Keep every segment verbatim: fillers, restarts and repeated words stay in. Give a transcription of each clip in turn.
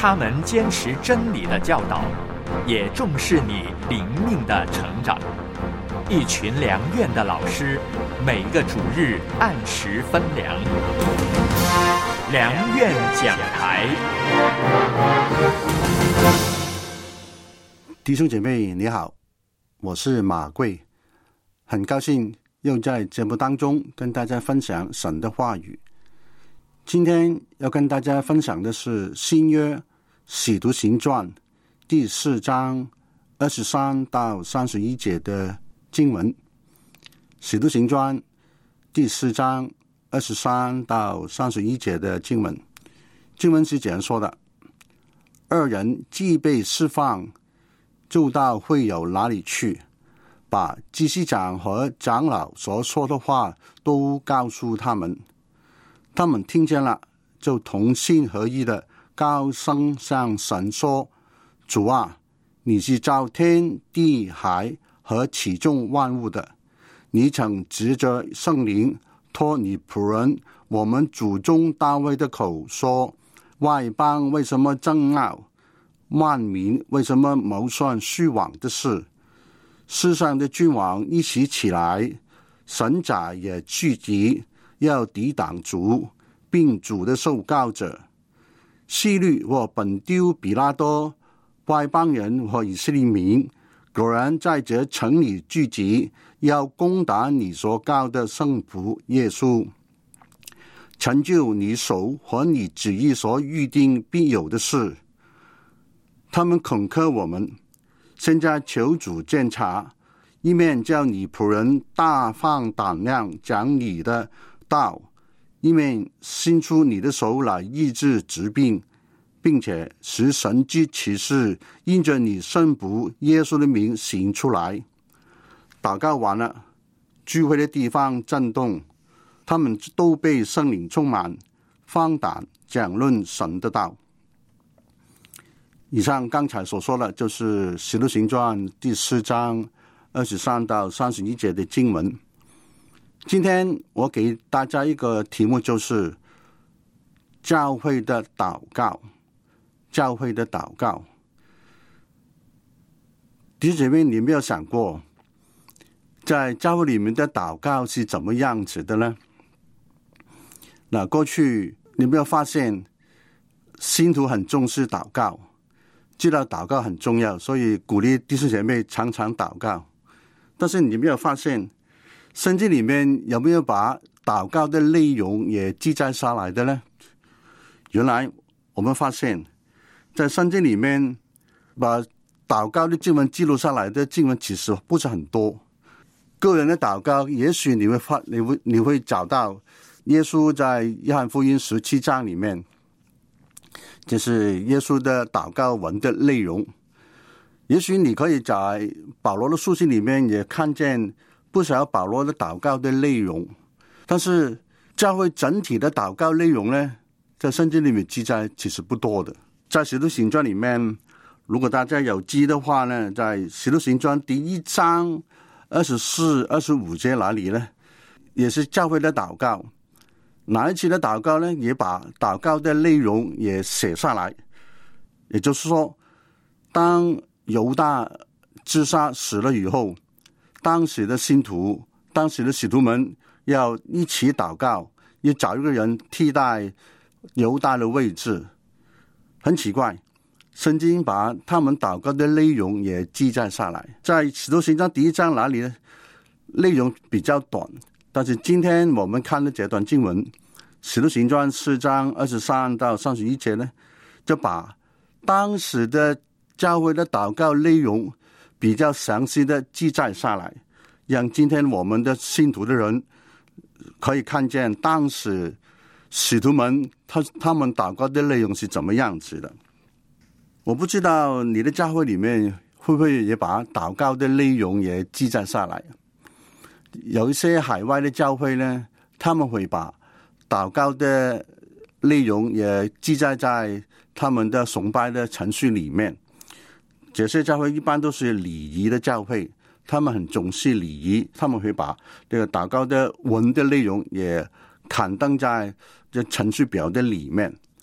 他们坚持真理的教导，也重视你灵命的成长。一群良院的老师，每个主日按时分粮。良院讲台。 弟兄姐妹你好，我是马贵，很高兴又在节目当中跟大家分享神的话语。今天要跟大家分享的是新约使徒行传第四章二十三到三十一节的经文。使徒行传第四章二十三到三十一节的经文，经文是这样说的：二人既被释放，就到会友那里去，把祭司长和长老所说的话都告诉他们。他们听见了，就同心合意的高声向神说：主啊，你是造天地海和其中万物的，你曾藉着圣灵托你仆人我们祖宗大卫的口说，外邦为什么争拗，万民为什么谋算虚妄的事？世上的君王一起起来，神宰也聚集，要抵挡主，并主的受膏者。希律和本丢比拉多，外邦人和以色列民，果然在这城里聚集，要攻打你所膏的圣仆耶稣，成就你手和你旨意所预定必有的事。他们恐吓我们，现在求主鉴察，一面叫你仆人大放胆量讲你的道，一面伸出你的手来医治疾病，并且使神迹奇事因着你圣仆耶稣的名行出来。祷告完了，聚会的地方震动，他们都被圣灵充满，放胆讲论神的道。以上刚才所说的就是使徒行传第四章二十三到三十一节的经文。今天我给大家一个题目，就是教会的祷告。教会的祷告，弟兄姐妹，你有没有想过，在教会里面的祷告是怎么样子的呢？那过去你有没有发现，信徒很重视祷告，知道祷告很重要，所以鼓励弟兄姐妹常常祷告。但是你有没有发现，圣经里面有没有把祷告的内容也记载下来的呢？原来我们发现，在圣经里面把祷告的经文记录下来的经文其实不是很多。个人的祷告，也许你会发你会你会找到耶稣在约翰福音十七章里面，就是耶稣的祷告文的内容。也许你可以在保罗的书信里面也看见不少保罗的祷告的内容，但是教会整体的祷告内容呢，在圣经里面记载其实不多的。在使徒行传里面，如果大家有记的话呢，在使徒行传第一章二十四、二十五节那里呢，也是教会的祷告。哪一次的祷告呢，也把祷告的内容也写下来。也就是说，当犹大自杀死了以后，当时的信徒、当时的使徒们要一起祷告，要找一个人替代犹大的位置。很奇怪，圣经把他们祷告的内容也记载下来。在使徒行传第一章那里呢，内容比较短，但是今天我们看的这段经文，使徒行传四章二十三到三十一节呢，就把当时的教会的祷告内容比较详细的记载下来，让今天我们的信徒的人可以看见当时使徒们他他们祷告的内容是怎么样子的。我不知道你的教会里面会不会也把祷告的内容也记载下来。有一些海外的教会呢，他们会把祷告的内容也记载在他们的崇拜的程序里面。这些教会一般都是礼仪的教会，他们很重视礼仪，他们会把这个祷告的文的内容也刊登在这程序表的里面。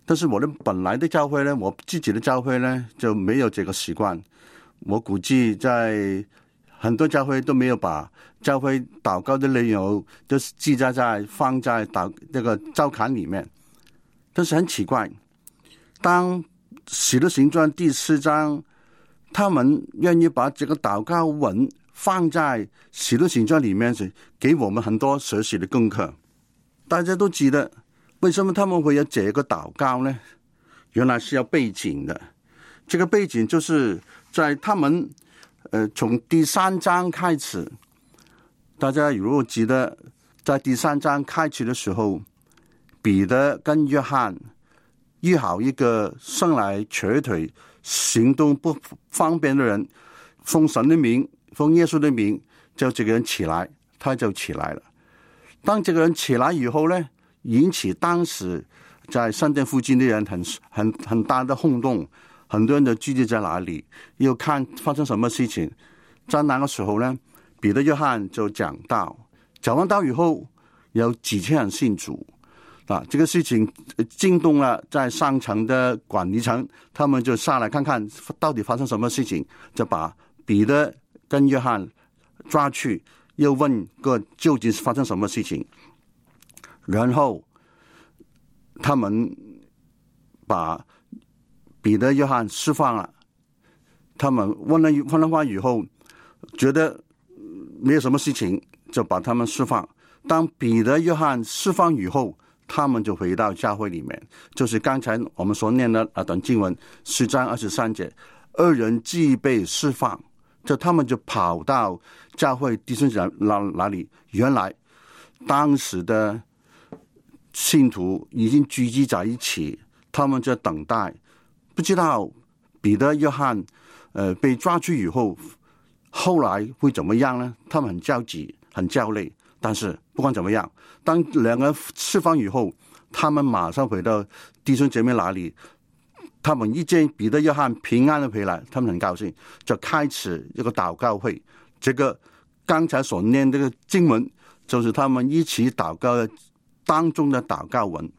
但是我的本来的教会呢，我自己的教会呢就没有这个习惯。我估计在很多教会都没有把教会祷告的内容都记载在放在祷这个照刊里面。但是很奇怪，当使徒行传第四章，他们愿意把这个祷告文放在使徒行传里面，是给我们很多学习的功课。大家都记得为什么他们会有这个祷告呢？原来是要背景的。这个背景就是在他们呃从第三章开始，大家如果记得，在第三章开始的时候，彼得跟约翰约好一个生来瘸腿行动不方便的人，奉神的名，奉耶稣的名，叫这个人起来，他就起来了。当这个人起来以后呢，引起当时在圣殿附近的人很很很大的轰动，很多人都聚集在哪里，又看发生什么事情。在那个时候呢，彼得约翰就讲道，讲完道以后，有几千人信主啊。这个事情惊动了在上层的管理层，他们就下来看看到底发生什么事情，就把彼得跟约翰抓去，又问个究竟是发生什么事情。然后他们把彼得约翰释放了，他们问了问了话以后，觉得没有什么事情，就把他们释放。当彼得约翰释放以后，他们就回到教会里面，就是刚才我们所念的那段经文十章二十三节，二人既被释放，就他们就跑到教会弟兄姐妹哪里，原来当时的信徒已经聚集在一起，他们在等待，不知道彼得约翰呃被抓去以后后来会怎么样呢？他们很焦急很焦虑。但是不管怎么样，当两个人释放以后，他们马上回到弟兄姐妹那里，他们一见彼得约翰平安的回来，他们很高兴，就开始一个祷告会。这个刚才所念这个经文，就是他们一起祷告的当中的祷告文。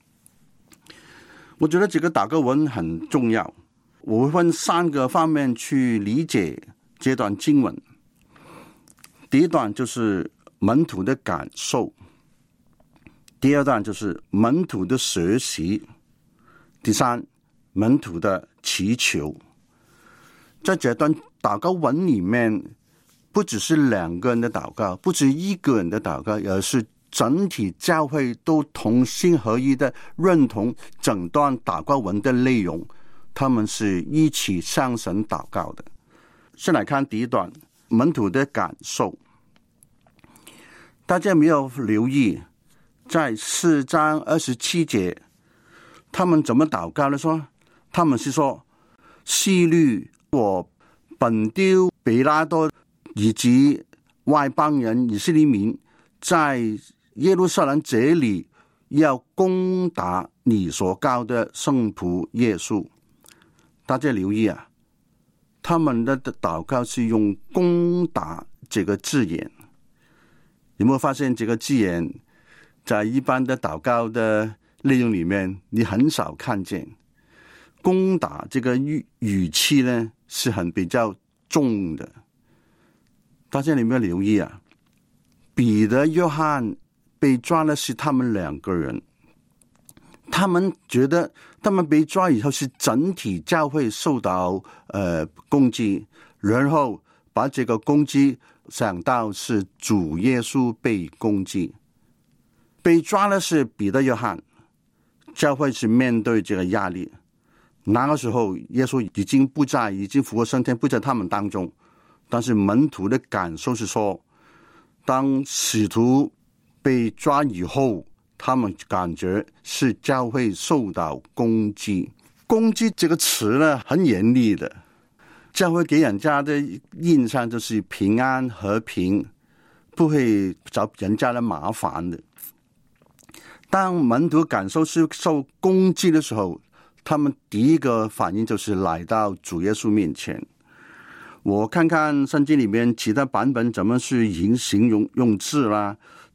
我觉得这个祷告文很重要，我会分三个方面去理解这段经文。第一段就是门徒的感受，第二段就是门徒的学习，第三，门徒的祈求。在这段祷告文里面，不只是两个人的祷告，不止一个人的祷告，而是整体教会都同心合一的认同整段祷告文的内容，他们是一起向神祷告的。先来看第一段，门徒的感受。大家没有留意，在四章二十七节，他们怎么祷告呢？说他们是说，希律我本丢彼拉多以及外邦人以色列民在耶路撒冷这里要攻打你所膏的圣仆耶稣。大家留意啊，他们的祷告是用攻打这个字眼。有没有发现这个字眼在一般的祷告的内容里面你很少看见？攻打这个语语气呢是很比较重的。大家有没有留意啊？彼得约翰被抓的是他们两个人，他们觉得他们被抓以后是整体教会受到呃攻击，然后把这个攻击想到是主耶稣被攻击。被抓的是彼得约翰，教会是面对这个压力。那个时候耶稣已经不在，已经复活升天，不在他们当中。但是门徒的感受是说，当使徒被抓以后，他们感觉是教会受到攻击。攻击这个词呢很严厉的，教会给人家的印象就是平安和平，不会找人家的麻烦的。当门徒感受是受攻击的时候，他们第一个反应就是来到主耶稣面前。我看看圣经里面其他版本怎么去形容用字啦，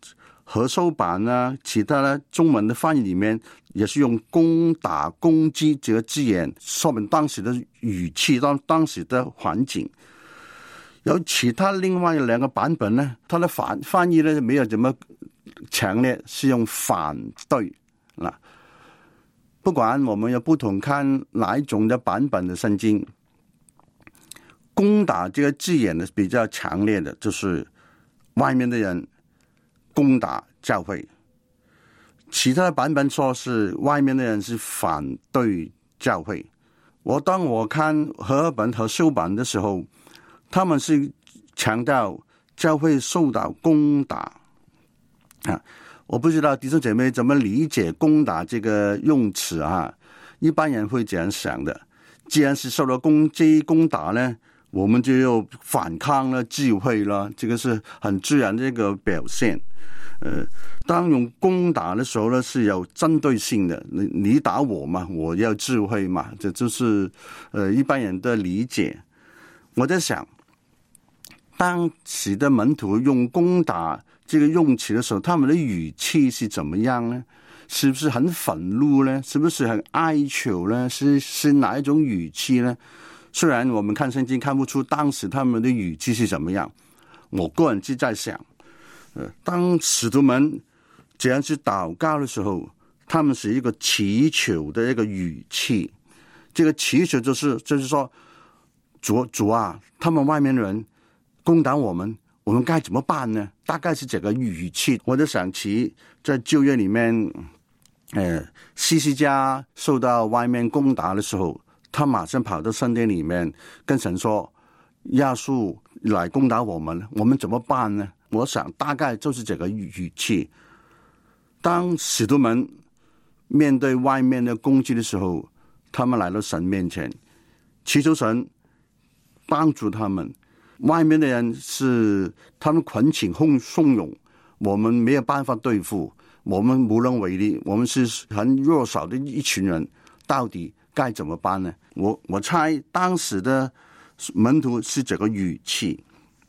和收版啊，其他的中文的翻译里面也是用攻打攻击这个字眼，说明当时的语气，当当时的环境。有其他另外两个版本呢，它的翻翻译呢没有怎么强烈，是用反对啊。不管我们有不同看哪一种的版本的圣经，攻打这个字眼呢比较强烈的，就是外面的人攻打教会。其他的版本说是外面的人是反对教会。我当我看和合本和修版的时候，他们是强调教会受到攻打啊。我不知道弟兄姐妹怎么理解攻打这个用词啊？一般人会这样想的，既然是受到攻击攻打呢，我们就要反抗了，聚会了，这个是很自然的一个表现。呃，当用攻打的时候呢，是有针对性的，你你打我嘛，我要智慧嘛，这就是呃一般人的理解。我在想，当时的门徒用攻打这个用词的时候，他们的语气是怎么样呢？是不是很愤怒呢？是不是很哀求呢？是是哪一种语气呢？虽然我们看圣经看不出当时他们的语气是怎么样，我个人是在想，呃，当使徒们这样去祷告的时候，他们是一个祈求的一个语气。这个祈求就是就是说，主主啊，他们外面的人攻打我们，我们该怎么办呢？大概是这个语气。我就想起在旧约里面，呃，西西家受到外面攻打的时候，他马上跑到圣殿里面跟神说：“亚述来攻打我们，我们怎么办呢？”我想大概就是这个语气。当使徒们面对外面的攻击的时候，他们来到神面前，祈求神帮助他们。外面的人是他们捆请哄怂恿，我们没有办法对付，我们无能为力，我们是很弱小的一群人，到底该怎么办呢？我我猜当时的门徒是这个语气。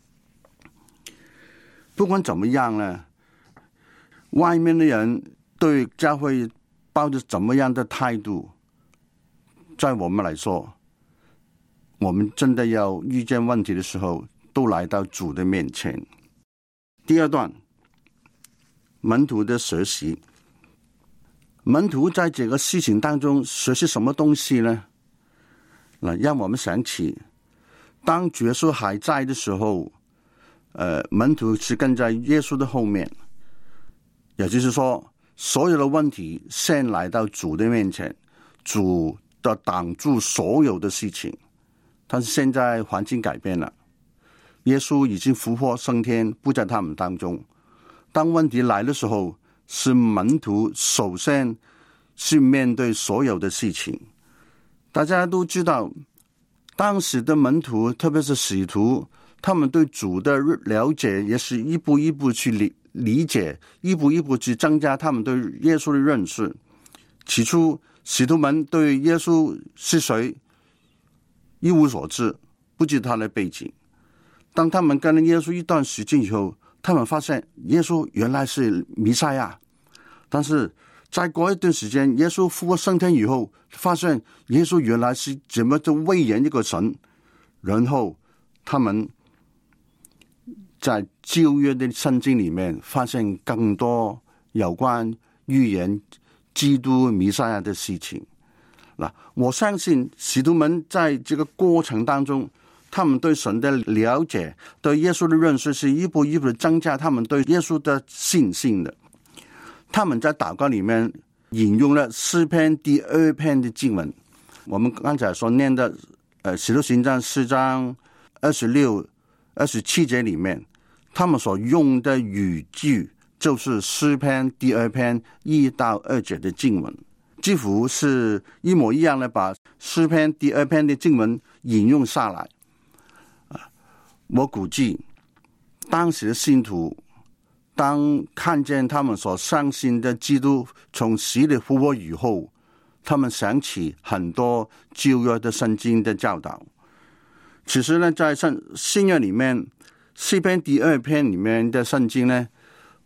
不管怎么样呢，外面的人对教会抱着怎么样的态度，在我们来说，我们真的要遇见问题的时候，都来到主的面前。第二段，门徒的学习。门徒在这个事情当中学习什么东西呢？那让我们想起，当主耶稣还在的时候，呃，门徒是跟在耶稣的后面，也就是说，所有的问题先来到主的面前，主的挡住所有的事情。但是现在环境改变了，耶稣已经复活升天，不在他们当中。当问题来的时候，是门徒首先是面对所有的事情。大家都知道，当时的门徒，特别是使徒，他们对主的了解也是一步一步去理理解，一步一步去增加他们对耶稣的认识。起初，使徒们对耶稣是谁一无所知，不知他的背景。当他们跟了耶稣一段时间以后，他们发现耶稣原来是弥赛亚。但是再过一段时间，耶稣复活升天以后，发现耶稣原来是怎么的威严一个神。然后他们在旧约的圣经里面发现更多有关预言基督弥赛亚的事情。那我相信使徒们在这个过程当中，他们对神的了解，对耶稣的认识，是一步一步的增加他们对耶稣的信心的。他们在祷告里面引用了诗篇第二篇的经文，我们刚才所念的呃使徒行传四章二十六、二十七节里面，他们所用的语句就是诗篇第二篇一到二节的经文，几乎是一模一样的把诗篇第二篇的经文引用下来。我估计当时的信徒当看见他们所相信的基督从死里复活以后，他们想起很多旧约的圣经的教导。其实呢，在新约里面，诗篇第二篇里面的圣经呢，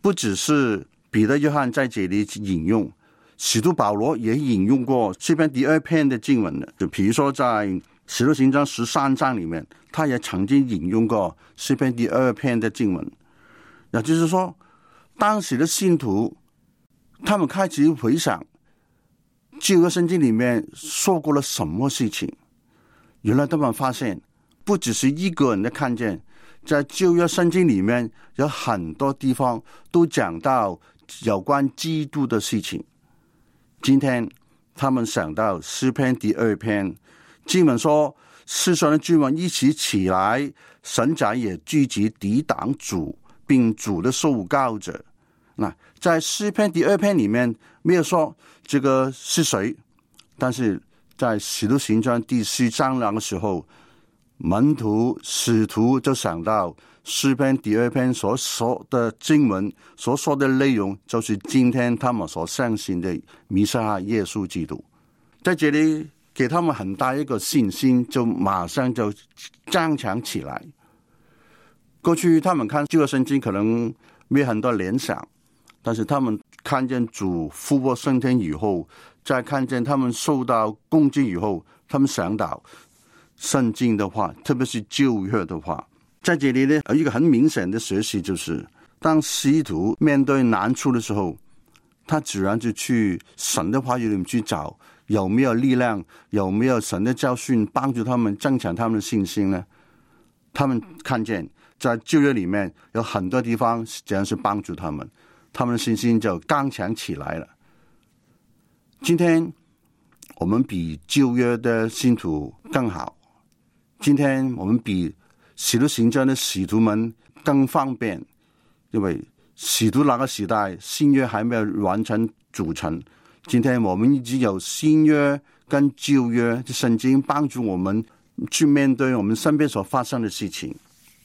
不只是彼得、约翰在这里引用，使徒保罗也引用过诗篇第二篇的经文的，就比如说在使徒行传十三章里面，他也曾经引用过诗篇第二篇的经文。也就是说，当时的信徒他们开始回想旧约圣经里面说过了什么事情，原来他们发现不只是一个人的看见，在旧约圣经里面有很多地方都讲到有关基督的事情。今天他们想到诗篇第二篇，经文说世上的君王一起起来，神仔也聚集抵挡主，并主的受膏者。那在诗篇第二篇里面没有说这个是谁，但是在使徒行传第四章那个时候，门徒使徒就想到诗篇第二篇所说的经文所说的内容，就是今天他们所相信的弥赛亚耶稣基督。在这里给他们很大一个信心，就马上就增强起来。过去他们看旧约圣经可能没有很多联想，但是他们看见主复活升天以后，再看见他们受到攻击以后，他们想到圣经的话，特别是旧约的话。在这里呢，有一个很明显的学习，就是当使徒面对难处的时候，他自然就去神的话语里面去找有没有力量，有没有神的教训帮助他们增强他们的信心呢？他们看见在旧约里面有很多地方这样是帮助他们，他们的信心就刚强起来了。今天我们比旧约的信徒更好，今天我们比使徒行传的使徒们更方便，因为使徒那个时代新约还没有完全组成，今天我们已经有新约跟旧约的圣经帮助我们去面对我们身边所发生的事情。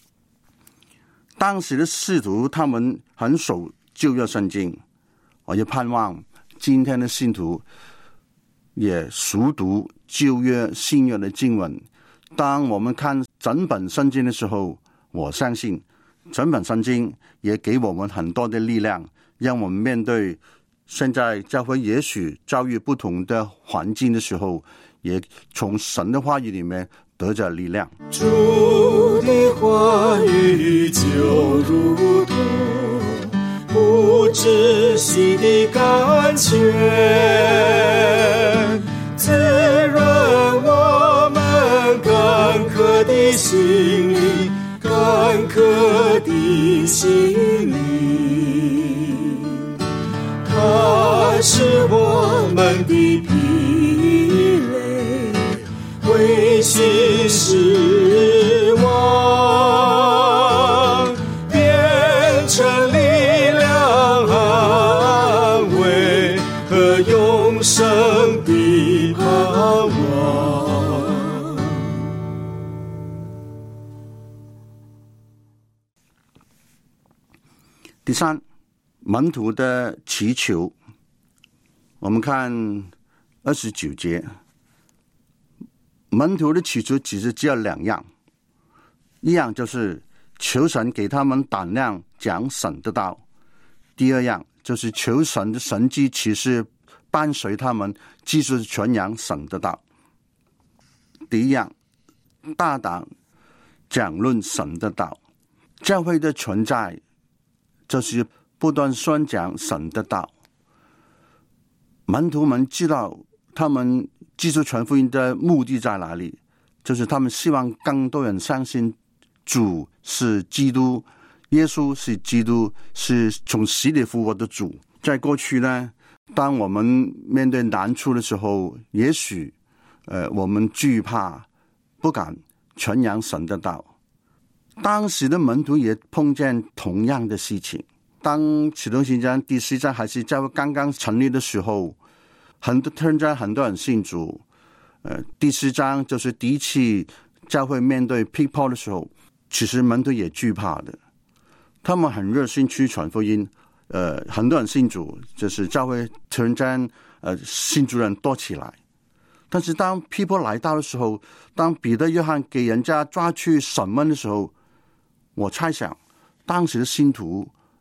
当时的使徒他们很守旧约圣经，我也盼望今天的信徒也熟读旧约新约的经文。当我们看整本圣经的时候，我相信整本圣经也给我们很多的力量，让我们面对现在教会也许遭遇不同的环境的时候，也从神的话语里面得着力量。 主的话语就如同不止息的甘泉，滋润我们干渴的心灵，干渴的心灵。它是我们的疲累，为心失望，变成力量安慰和永生的盼望。 第三，门徒的祈求，我们看二十九节，门徒的祈求其实只有两样，一样就是求神给他们胆量讲神的道，第二样就是求神的神迹奇事伴随他们继续传扬神的道。第一样，大胆讲论神的道。教会的存在就是不断宣讲神的道。门徒们知道他们继续传福音的目的在哪里，就是他们希望更多人相信主是基督，耶稣是基督，是从死里复活的主。在过去呢，当我们面对难处的时候，也许呃我们惧怕，不敢传扬神的道。当时的门徒也碰见同样的事情。当使徒行传第四章还是教会刚刚成立的时候，很多突然间很多人信主。呃，第四章就是第一次教会面对逼迫的时候，其实门徒也惧怕的。他们很热心去传福音，呃，很多人信主，就是教会突然间呃信主人多起来。但是当逼迫来到的时候，当彼得、约翰给人家抓去审问的时候，我猜想当时的信徒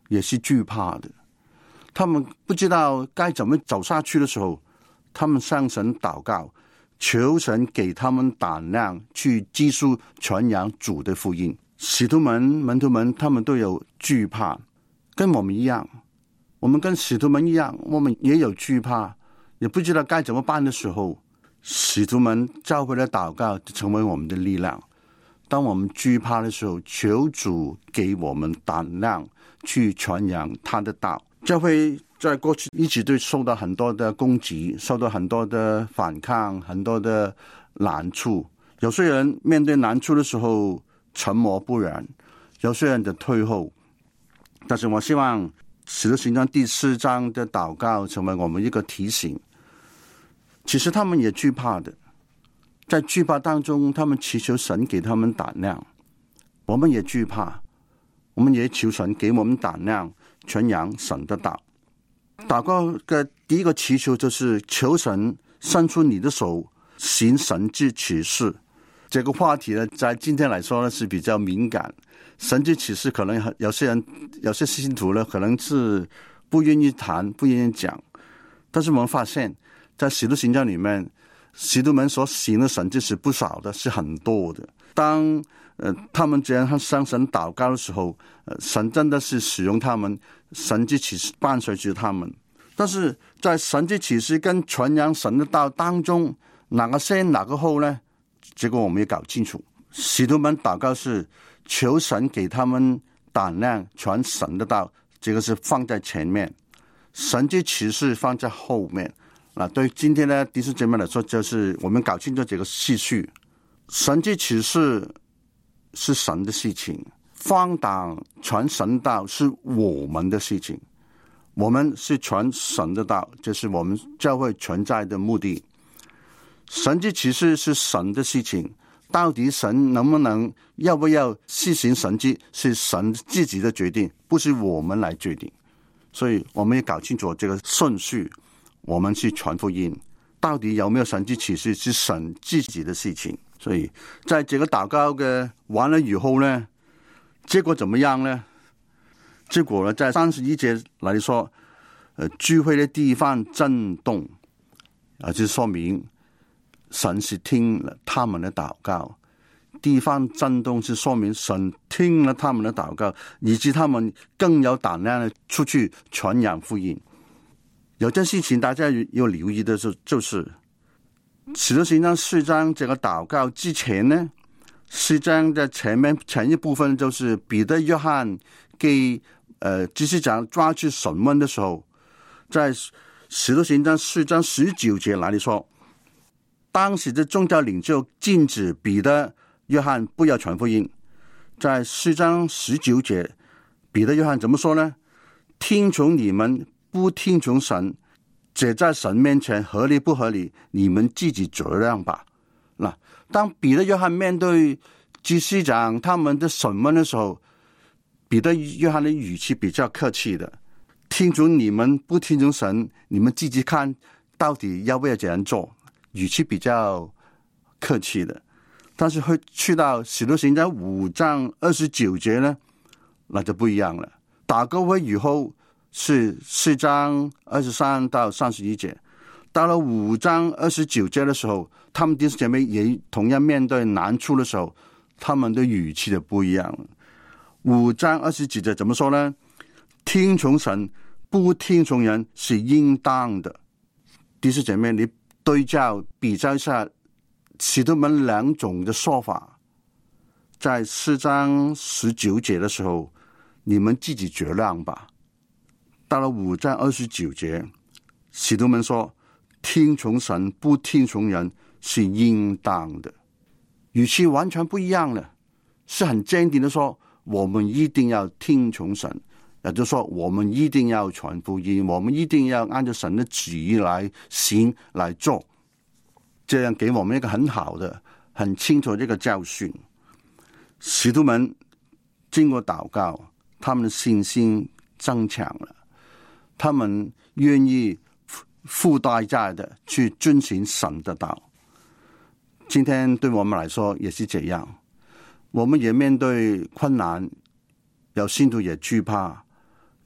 也是惧怕的，他们不知道该怎么走下去的时候，他们向神祷告，求神给他们胆量去继续传扬主的福音。使徒们门徒们他们都有惧怕，跟我们一样，我们跟使徒们一样，我们也有惧怕，也不知道该怎么办的时候，使徒们教会的祷告就成为我们的力量。当我们惧怕的时候，求主给我们胆量去传扬他的道。教会在过去一直都受到很多的攻击，受到很多的反抗，很多的难处。有些人面对难处的时候沉默不言，有些人就退后。但是我希望使徒行传第四章的祷告成为我们一个提醒，其实他们也惧怕的，在惧怕当中他们祈求神给他们胆量。我们也惧怕，我们也求神给我们胆量传扬神的道。祷告的第一个祈求就是求神伸出你的手行神之启示。这个话题呢，在今天来说呢是比较敏感，神之启示可能有些人有些信徒呢可能是不愿意谈不愿意讲，但是我们发现在使徒行传里面，使徒们所行的神迹是不少的，是很多的。当呃他们这样向神祷告的时候，呃神真的是使用他们，神迹启示伴随着他们。但是在神迹启示跟传扬神的道当中，哪个先哪个后呢？这个我们要搞清楚。使徒们祷告是求神给他们胆量传神的道，这个是放在前面，神迹启示放在后面。那对今天的弟兄姐妹来说，就是我们搞清楚这个次序。神迹启示是神的事情，放胆传神道是我们的事情，我们是传神的道，这是我们教会存在的目的。神迹启示是神的事情，到底神能不能要不要施行神迹，是神自己的决定，不是我们来决定。所以我们要搞清楚这个顺序，我们去传福音，到底有没有神迹启示是神自己的事情。所以在这个祷告的完了以后呢，结果怎么样呢？结果呢，在三十一节来说，呃，聚会的地方震动，啊，就说明神是听了他们的祷告。地方震动是说明神听了他们的祷告，以及他们更有胆量的出去传扬福音。有件事情大家要留意的是，就是使徒行传四章这个祷告之前呢，四章的前面前一部分就是彼得约翰给呃执事长抓去审问的时候，在使徒行传四章十九节那里说，当时的宗教领袖禁止彼得约翰不要传福音。在四章十九节，彼得约翰怎么说呢？听从你们不听从神，这在神面前合理不合理，你们自己酌量吧。那当彼得约翰面对执事长他们的审问的时候，彼得约翰的语气比较客气的，听从你们不听从神，你们自己看到底要不要这样做，语气比较客气的。但是会去到使徒行传五章二十九节呢，那就不一样了。祷告会以后是四章二十三到三十一节，到了五章二十九节的时候，他们弟兄姐妹也同样面对难处的时候，他们的语气就不一样了。五章二十九节怎么说呢？听从神不听从人是应当的。弟兄姐妹，你对照比较一下使徒们两种的说法，在四章十九节的时候，你们自己酌量吧。到了五章二十九节，使徒们说听从神不听从人是应当的，语气完全不一样了，是很坚定的说我们一定要听从神，也就是说我们一定要传福音，我们一定要按照神的旨意来行来做，这样给我们一个很好的很清楚的这个教训。使徒们经过祷告，他们的信心增强了，他们愿意付代价的去遵循神的道。今天对我们来说也是这样，我们也面对困难，有信徒也惧怕，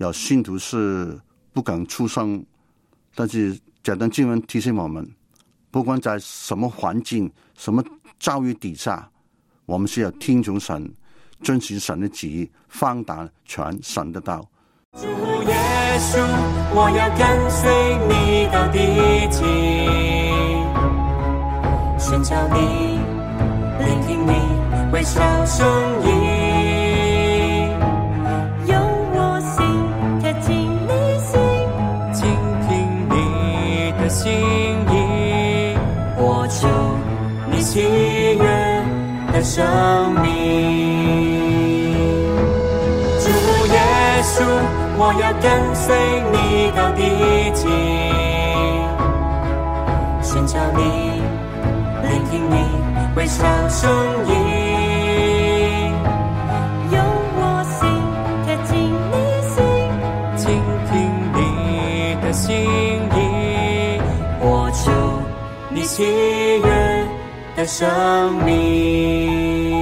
有信徒是不敢出声，但是这段经文提醒我们，不管在什么环境、什么遭遇底下，我们是要听从神，遵循神的旨意，放胆传神的道。 主耶稣，我要跟随你到地极，寻找你，聆听你微笑声音，用我心贴近你心，倾听你的心意，活出你喜悦的生命。主耶稣，我要跟随你到地极，寻找你，聆听你微笑声音，用我心贴近你心，倾听你的心意，活出你喜悦的生命。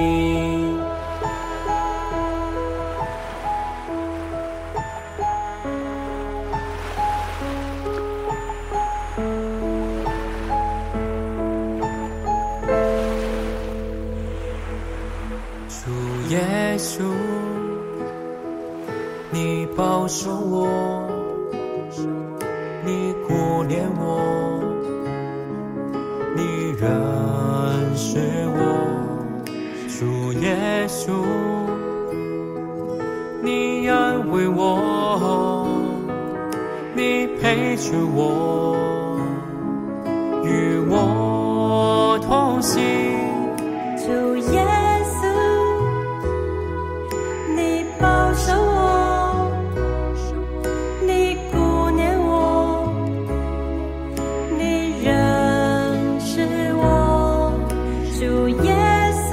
耶稣，你保守我，你顾念我，你认识我。主耶稣，你安慰我，你陪着我，与我同行。主耶稣，保守我，你顾念我，你认识我。主耶稣，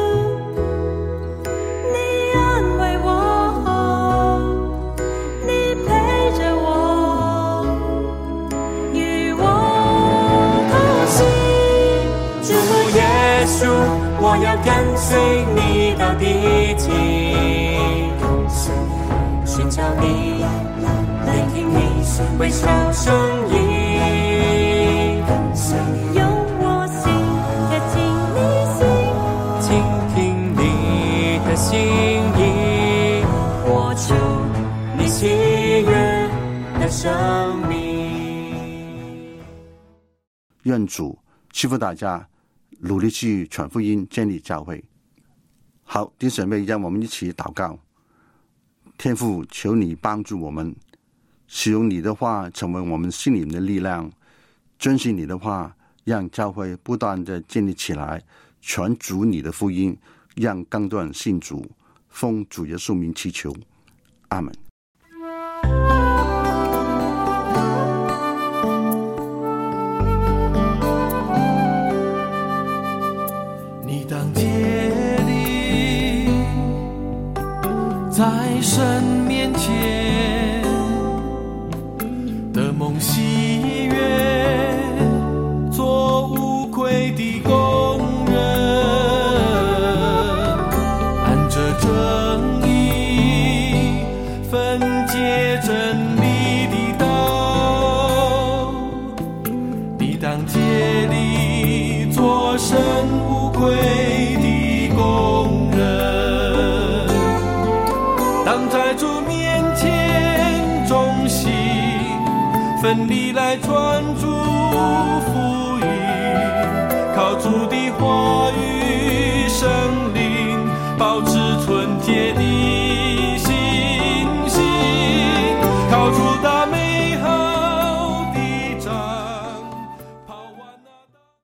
你安慰我，你陪着我，与我同行。主耶稣，我要跟随你到地极，寻找你，聆听你微笑声音，用我心贴近你心，倾听你的心意，活出你喜悦的生命。 愿主赐福大家，努力去传福音，建立教会。好，弟兄姊妹，让我们一起祷告。天父，求你帮助我们，使用你的话成为我们心里面的力量，遵循你的话，让教会不断的建立起来，传主你的福音，让更多人信主。奉主耶稣名祈求，阿们。 你当竭力在神面前的梦喜悦，做无愧的工人，按着正义分解真理的道。你当竭力做神无愧的工人，当在主面前忠心奋力来传主福音，靠主的话语圣灵保持纯洁的信心，靠主大美